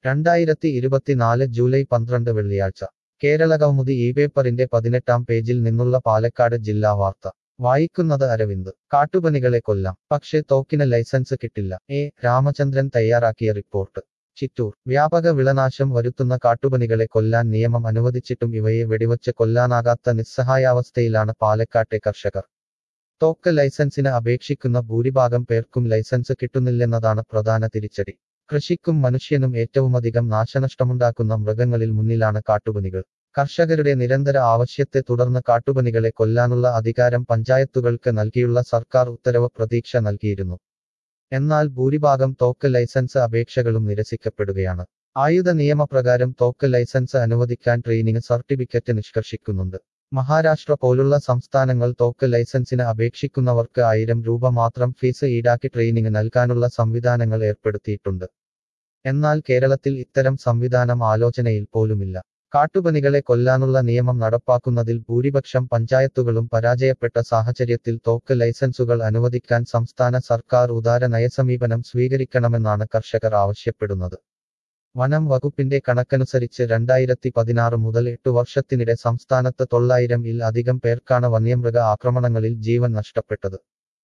2024 July 12 വെള്ളിയാഴ്ച കേരളകൗമുദി ഈ പേപ്പറിന്റെ 18-ാം പേജിൽ നിന്നുള്ള പാലക്കാട് ജില്ലാ വാർത്ത വായിക്കുന്നത് അരവിന്ദ്. കാട്ടുപന്നികളെ കൊല്ലാം, പക്ഷേ തോക്കിന് ലൈസൻസ് കിട്ടില്ല. രാമചന്ദ്രൻ തയ്യാറാക്കിയ റിപ്പോർട്ട്. ചിറ്റൂർ. വ്യാപക വിളനാശം വരുത്തുന്ന കാട്ടുപന്നികളെ കൊല്ലാൻ നിയമം അനുവദിച്ചിട്ടും ഇവയെ വെടിവച്ച് കൊല്ലാനാകാത്ത നിസ്സഹായാവസ്ഥയിലാണ് പാലക്കാട്ടെ കർഷകർ. തോക്ക് ലൈസൻസിന് അപേക്ഷിക്കുന്ന ഭൂരിഭാഗം പേർക്കും ലൈസൻസ് കിട്ടുന്നില്ലെന്നതാണ് പ്രധാന തിരിച്ചടി. കൃഷിക്കും മനുഷ്യനും ഏറ്റവുമധികം നാശനഷ്ടമുണ്ടാക്കുന്ന മൃഗങ്ങളിൽ മുന്നിലാണ് കാട്ടുപന്നികൾ. കർഷകരുടെ നിരന്തര ആവശ്യത്തെ തുടർന്ന് കാട്ടുപന്നികളെ കൊല്ലാനുള്ള അധികാരം പഞ്ചായത്തുകൾക്ക് നൽകിയുള്ള സർക്കാർ ഉത്തരവ് പ്രതീക്ഷ നൽകിയിരുന്നു. എന്നാൽ ഭൂരിഭാഗം തോക്ക് ലൈസൻസ് അപേക്ഷകളും നിരസിക്കപ്പെടുകയാണ്. ആയുധ നിയമപ്രകാരം തോക്ക് ലൈസൻസ് അനുവദിക്കാൻ ട്രെയിനിങ് സർട്ടിഫിക്കറ്റ് നിഷ്കർഷിക്കുന്നുണ്ട്. മഹാരാഷ്ട്ര പോലുള്ള സംസ്ഥാനങ്ങൾ തോക്ക് ലൈസൻസിന് അപേക്ഷിക്കുന്നവർക്ക് 1000 രൂപ മാത്രം ഫീസ് ഈടാക്കി ട്രെയിനിങ് നൽകാനുള്ള സംവിധാനങ്ങൾ ഏർപ്പെടുത്തിയിട്ടുണ്ട്. എന്നാൽ കേരളത്തിൽ ഇത്തരം സംവിധാനം ആലോചനയിൽ പോലുമില്ല. കാട്ടുപന്നികളെ കൊല്ലാനുള്ള നിയമം നടപ്പാക്കുന്നതിൽ ഭൂരിപക്ഷം പഞ്ചായത്തുകളും പരാജയപ്പെട്ട സാഹചര്യത്തിൽ തോക്ക് ലൈസൻസുകൾ അനുവദിക്കാൻ സംസ്ഥാന സർക്കാർ ഉദാര നയസമീപനം സ്വീകരിക്കണമെന്നാണ് കർഷകർ ആവശ്യപ്പെടുന്നത്. വനം വകുപ്പിന്റെ കണക്കനുസരിച്ച് 2016 മുതൽ 8 വർഷത്തിനിടെ സംസ്ഥാനത്ത് 900-ൽ അധികം പേർക്കാണ് വന്യമൃഗ ആക്രമണങ്ങളിൽ ജീവൻ നഷ്ടപ്പെട്ടത്.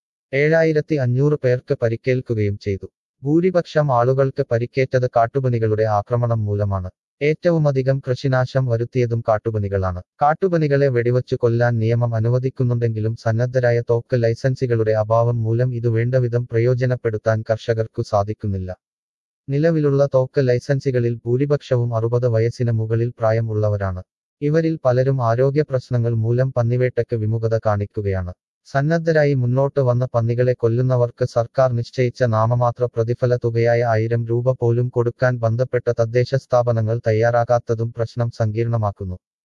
7500 പേർക്ക് പരിക്കേൽക്കുകയും ചെയ്തു. ഭൂരിപക്ഷം ആളുകൾക്ക് പരിക്കേറ്റത് കാട്ടുപന്നികളുടെ ആക്രമണം മൂലമാണ്. ഏറ്റവുമധികം കൃഷിനാശം വരുത്തിയതും കാട്ടുപന്നികളാണ്. കാട്ടുപന്നികളെ വെടിവച്ചു കൊല്ലാൻ നിയമം അനുവദിക്കുന്നുണ്ടെങ്കിലും സന്നദ്ധരായ തോക്ക് ലൈസൻസുകളുടെ അഭാവം മൂലം ഇത് വേണ്ടവിധം പ്രയോജനപ്പെടുത്താൻ കർഷകർക്കു സാധിക്കുന്നില്ല. നിലവിലുള്ള തോക്ക് ലൈസൻസുകളിൽ ഭൂരിപക്ഷവും 60 വയസ്സിന് മുകളിൽ പ്രായം ഉള്ളവരാണ്. ഇവരിൽ പലരും ആരോഗ്യ പ്രശ്നങ്ങൾ മൂലം പന്നിവേട്ടയ്ക്ക് വിമുഖത കാണിക്കുകയാണ്. സന്നദ്ധരായി മുന്നോട്ട് വന്ന പന്നികളെ കൊല്ലുന്നവർക്ക് സർക്കാർ നിശ്ചയിച്ച നാമമാത്ര പ്രതിഫല തുകയായ 1000 രൂപ പോലും കൊടുക്കാൻ ബന്ധപ്പെട്ട തദ്ദേശ സ്ഥാപനങ്ങൾ തയ്യാറാകാത്തതും പ്രശ്നം സങ്കീർണമാക്കുന്നു.